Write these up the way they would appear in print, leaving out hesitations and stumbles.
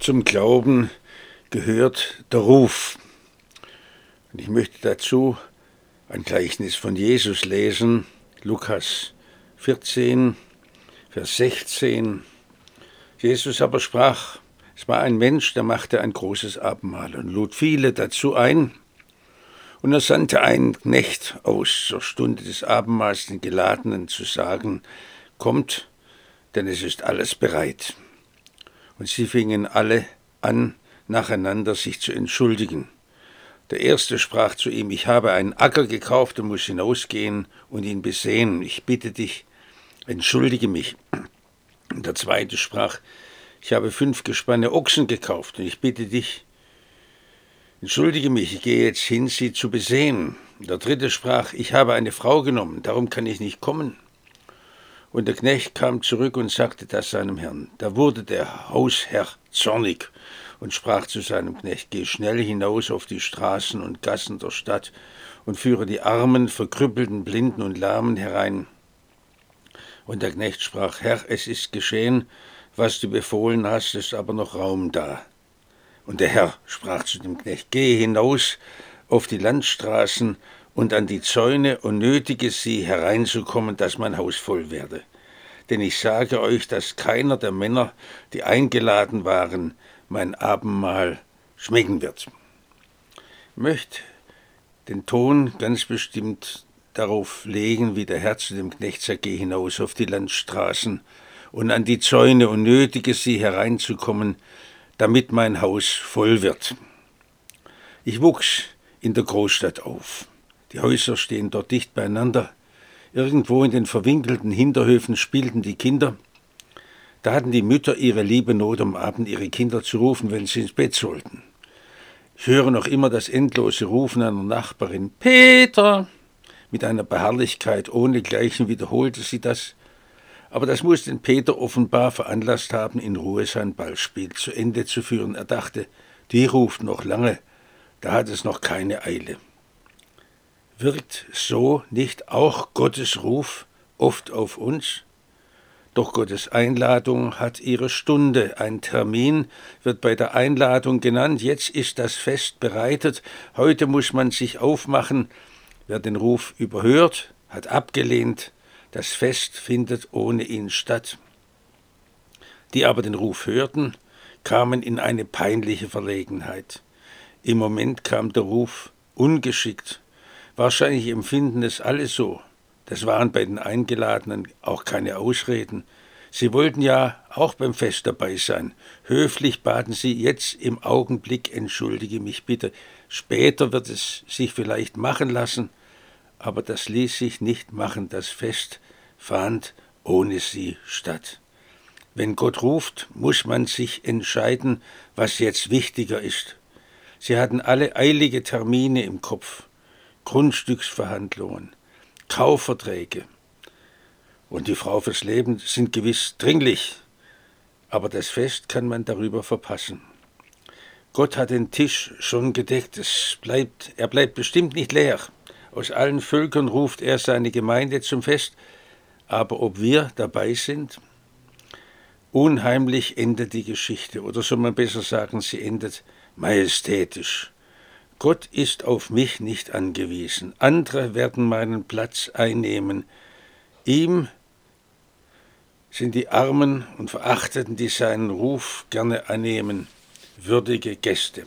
Zum Glauben gehört der Ruf. Und ich möchte dazu ein Gleichnis von Jesus lesen, Lukas 14, Vers 16. Jesus aber sprach, es war ein Mensch, der machte ein großes Abendmahl und lud viele dazu ein. Und er sandte einen Knecht aus, zur Stunde des Abendmahls den Geladenen zu sagen, kommt, denn es ist alles bereit. Und sie fingen alle an, nacheinander sich zu entschuldigen. Der erste sprach zu ihm, ich habe einen Acker gekauft und muss hinausgehen und ihn besehen. Ich bitte dich, entschuldige mich. Und der zweite sprach, ich habe 5 Gespanne Ochsen gekauft und ich bitte dich, entschuldige mich, ich gehe jetzt hin, sie zu besehen. Der dritte sprach, ich habe eine Frau genommen, darum kann ich nicht kommen. Und der Knecht kam zurück und sagte das seinem Herrn. Da wurde der Hausherr zornig und sprach zu seinem Knecht, geh schnell hinaus auf die Straßen und Gassen der Stadt und führe die Armen, Verkrüppelten, Blinden und Lahmen herein. Und der Knecht sprach, Herr, es ist geschehen, was du befohlen hast, ist aber noch Raum da. Und der Herr sprach zu dem Knecht, gehe hinaus auf die Landstraßen und an die Zäune und nötige sie hereinzukommen, dass mein Haus voll werde. Denn ich sage euch, dass keiner der Männer, die eingeladen waren, mein Abendmahl schmecken wird. Ich möchte den Ton ganz bestimmt darauf legen, wie der Herr zu dem Knecht sagt, geh hinaus auf die Landstraßen und an die Zäune und nötige sie hereinzukommen, damit mein Haus voll wird. Ich wuchs in der Großstadt auf. Die Häuser stehen dort dicht beieinander. Irgendwo in den verwinkelten Hinterhöfen spielten die Kinder. Da hatten die Mütter ihre liebe Not, am Abend ihre Kinder zu rufen, wenn sie ins Bett sollten. Ich höre noch immer das endlose Rufen einer Nachbarin. Peter! Mit einer Beharrlichkeit ohnegleichen wiederholte sie das. Aber das muss den Peter offenbar veranlasst haben, in Ruhe sein Ballspiel zu Ende zu führen. Er dachte, die ruft noch lange, da hat es noch keine Eile. Wirkt so nicht auch Gottes Ruf oft auf uns? Doch Gottes Einladung hat ihre Stunde. Ein Termin wird bei der Einladung genannt. Jetzt ist das Fest bereitet. Heute muss man sich aufmachen. Wer den Ruf überhört, hat abgelehnt. Das Fest findet ohne ihn statt. Die aber den Ruf hörten, kamen in eine peinliche Verlegenheit. Im Moment kam der Ruf ungeschickt. Wahrscheinlich empfinden es alle so. Das waren bei den Eingeladenen auch keine Ausreden. Sie wollten ja auch beim Fest dabei sein. Höflich baten sie, jetzt im Augenblick entschuldige mich bitte. Später wird es sich vielleicht machen lassen, aber das ließ sich nicht machen. Das Fest fand ohne sie statt. Wenn Gott ruft, muss man sich entscheiden, was jetzt wichtiger ist. Sie hatten alle eilige Termine im Kopf. Grundstücksverhandlungen, Kaufverträge und die Frau fürs Leben sind gewiss dringlich, aber das Fest kann man darüber verpassen. Gott hat den Tisch schon gedeckt, er bleibt bestimmt nicht leer. Aus allen Völkern ruft er seine Gemeinde zum Fest, aber ob wir dabei sind? Unheimlich endet die Geschichte, oder soll man besser sagen, sie endet majestätisch. Gott ist auf mich nicht angewiesen. Andere werden meinen Platz einnehmen. Ihm sind die Armen und Verachteten, die seinen Ruf gerne annehmen, würdige Gäste.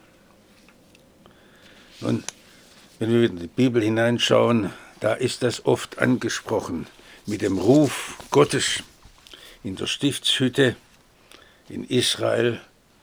Nun, wenn wir in die Bibel hineinschauen, da ist das oft angesprochen mit dem Ruf Gottes in der Stiftshütte in Israel.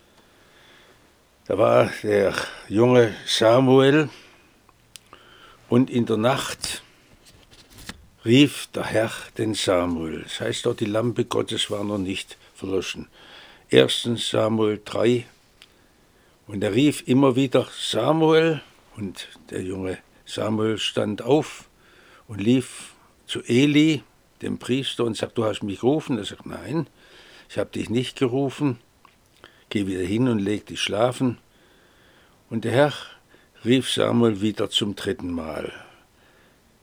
Da war der junge Samuel und in der Nacht rief der Herr den Samuel. Das heißt dort, die Lampe Gottes war noch nicht verloschen. 1. Samuel 3. Und er rief immer wieder Samuel und der junge Samuel stand auf und lief zu Eli, dem Priester, und sagt, du hast mich gerufen? Er sagt, nein, ich habe dich nicht gerufen. Geh wieder hin und leg dich schlafen. Und der Herr rief Samuel wieder zum 3. Mal.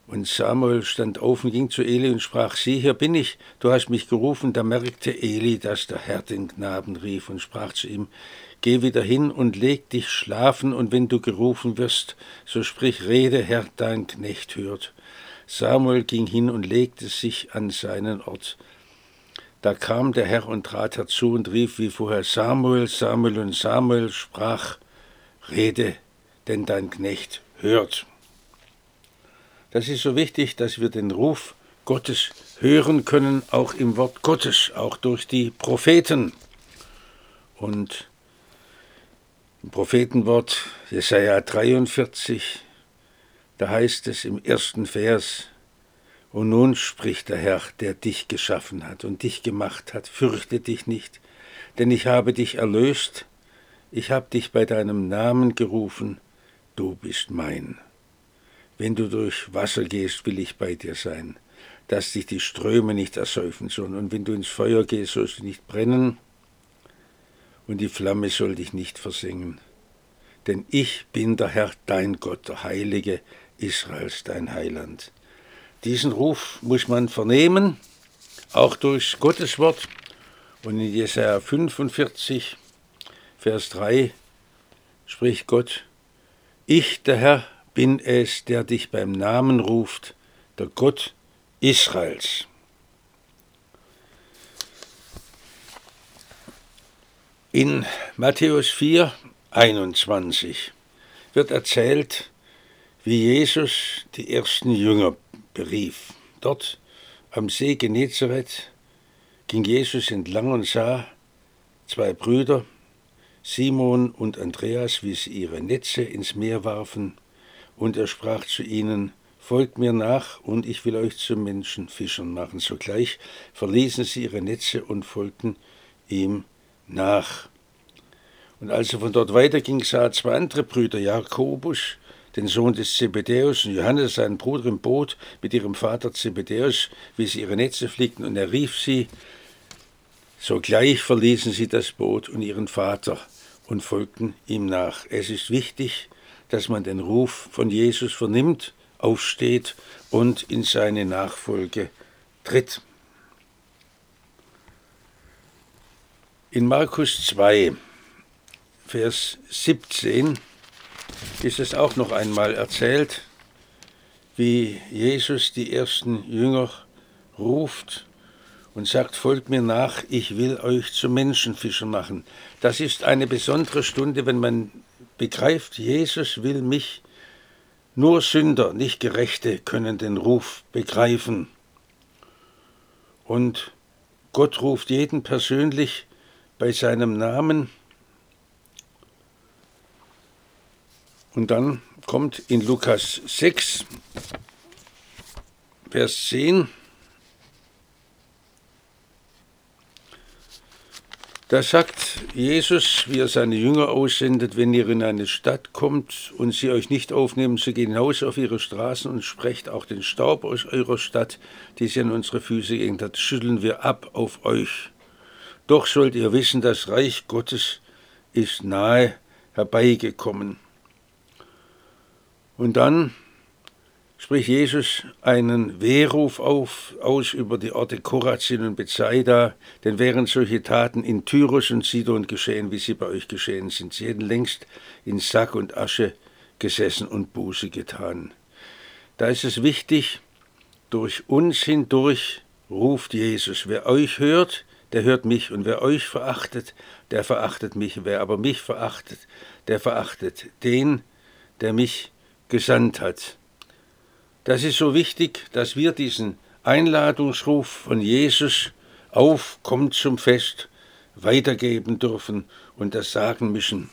Und Samuel stand auf und ging zu Eli und sprach, sieh, hier bin ich, du hast mich gerufen. Da merkte Eli, dass der Herr den Knaben rief und sprach zu ihm, geh wieder hin und leg dich schlafen, und wenn du gerufen wirst, so sprich, rede, Herr, dein Knecht hört. Samuel ging hin und legte sich an seinen Ort. Da kam der Herr und trat herzu und rief wie vorher, Samuel, Samuel, und Samuel sprach, rede, denn dein Knecht hört. Das ist so wichtig, dass wir den Ruf Gottes hören können, auch im Wort Gottes, auch durch die Propheten. Und im Prophetenwort Jesaja 43, da heißt es im 1. Vers, und nun spricht der Herr, der dich geschaffen hat und dich gemacht hat, fürchte dich nicht, denn ich habe dich erlöst, ich habe dich bei deinem Namen gerufen, du bist mein. Wenn du durch Wasser gehst, will ich bei dir sein, dass dich die Ströme nicht ersäufen sollen. Und wenn du ins Feuer gehst, sollst du nicht brennen, und die Flamme soll dich nicht versengen. Denn ich bin der Herr, dein Gott, der Heilige Israels, dein Heiland. Diesen Ruf muss man vernehmen, auch durch Gottes Wort. Und in Jesaja 45, Vers 3 spricht Gott, ich, der Herr, bin es, der dich beim Namen ruft, der Gott Israels. In Matthäus 4, 21 wird erzählt, wie Jesus die ersten Jünger berief. Dort am See Genezareth ging Jesus entlang und sah zwei Brüder, Simon und Andreas, wie sie ihre Netze ins Meer warfen, und er sprach zu ihnen, folgt mir nach, und ich will euch zu Menschenfischern machen. Sogleich verließen sie ihre Netze und folgten ihm nach. Und als er von dort weiterging, sah er zwei andere Brüder, Jakobus, den Sohn des Zebedäus, und Johannes, seinen Bruder, im Boot mit ihrem Vater Zebedäus, wie sie ihre Netze flickten, und er rief sie. Sogleich verließen sie das Boot und ihren Vater und folgten ihm nach. Es ist wichtig, dass man den Ruf von Jesus vernimmt, aufsteht und in seine Nachfolge tritt. In Markus 2, Vers 17 ist es auch noch einmal erzählt, wie Jesus die ersten Jünger ruft und sagt, folgt mir nach, ich will euch zu Menschenfischern machen. Das ist eine besondere Stunde, wenn man begreift, Jesus will mich, nur Sünder, nicht Gerechte, können den Ruf begreifen. Und Gott ruft jeden persönlich bei seinem Namen. Und dann kommt in Lukas 6, Vers 10, da sagt Jesus, wie er seine Jünger aussendet, wenn ihr in eine Stadt kommt und sie euch nicht aufnehmen, so geht hinaus auf ihre Straßen und sprecht auch den Staub aus eurer Stadt, die sie an unsere Füße gelegt hat, schütteln wir ab auf euch. Doch sollt ihr wissen, das Reich Gottes ist nahe herbeigekommen. Und dann spricht Jesus einen Wehruf aus über die Orte Chorazin und Bethsaida, denn wären solche Taten in Tyrus und Sidon geschehen, wie sie bei euch geschehen sind, sie hätten längst in Sack und Asche gesessen und Buße getan. Da ist es wichtig, durch uns hindurch ruft Jesus. Wer euch hört, der hört mich, und wer euch verachtet, der verachtet mich. Wer aber mich verachtet, der verachtet den, der mich gesandt hat. Das ist so wichtig, dass wir diesen Einladungsruf von Jesus auf, kommt zum Fest, weitergeben dürfen und das sagen müssen.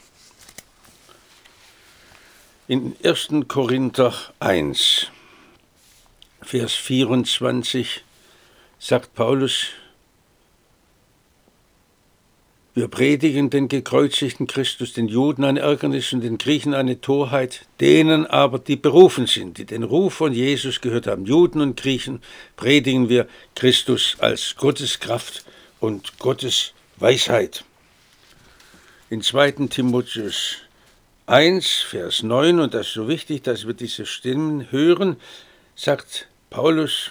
In 1. Korinther 1, Vers 24 sagt Paulus, wir predigen den gekreuzigten Christus, den Juden ein Ärgernis und den Griechen eine Torheit, denen aber, die berufen sind, die den Ruf von Jesus gehört haben, Juden und Griechen, predigen wir Christus als Gottes Kraft und Gottes Weisheit. In 2. Timotheus 1, Vers 9, und das ist so wichtig, dass wir diese Stimmen hören, sagt Paulus,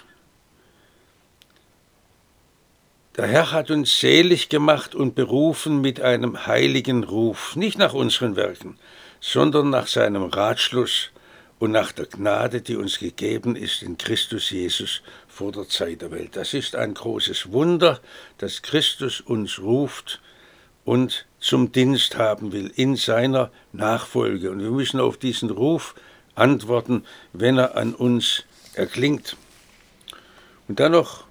der Herr hat uns selig gemacht und berufen mit einem heiligen Ruf, nicht nach unseren Werken, sondern nach seinem Ratschluss und nach der Gnade, die uns gegeben ist in Christus Jesus vor der Zeit der Welt. Das ist ein großes Wunder, dass Christus uns ruft und zum Dienst haben will in seiner Nachfolge. Und wir müssen auf diesen Ruf antworten, wenn er an uns erklingt. Und dann noch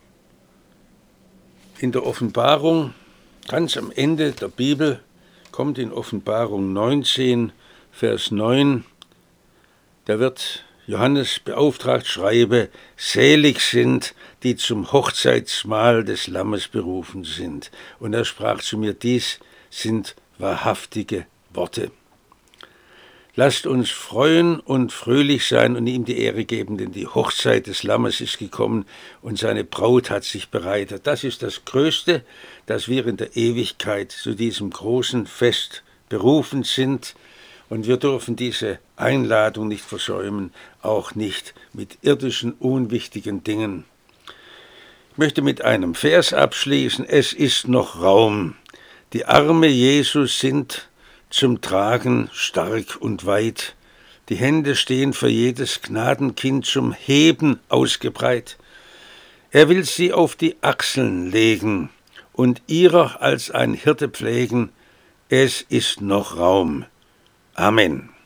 in der Offenbarung, ganz am Ende der Bibel, kommt in Offenbarung 19, Vers 9, da wird Johannes beauftragt, schreibe, selig sind, die zum Hochzeitsmahl des Lammes berufen sind. Und er sprach zu mir, dies sind wahrhaftige Worte. Lasst uns freuen und fröhlich sein und ihm die Ehre geben, denn die Hochzeit des Lammes ist gekommen und seine Braut hat sich bereitet. Das ist das Größte, dass wir in der Ewigkeit zu diesem großen Fest berufen sind. Und wir dürfen diese Einladung nicht versäumen, auch nicht mit irdischen, unwichtigen Dingen. Ich möchte mit einem Vers abschließen. Es ist noch Raum. Die Arme Jesus sind zum Tragen stark und weit. Die Hände stehen für jedes Gnadenkind zum Heben ausgebreit. Er will sie auf die Achseln legen und ihrer als ein Hirte pflegen. Es ist noch Raum. Amen.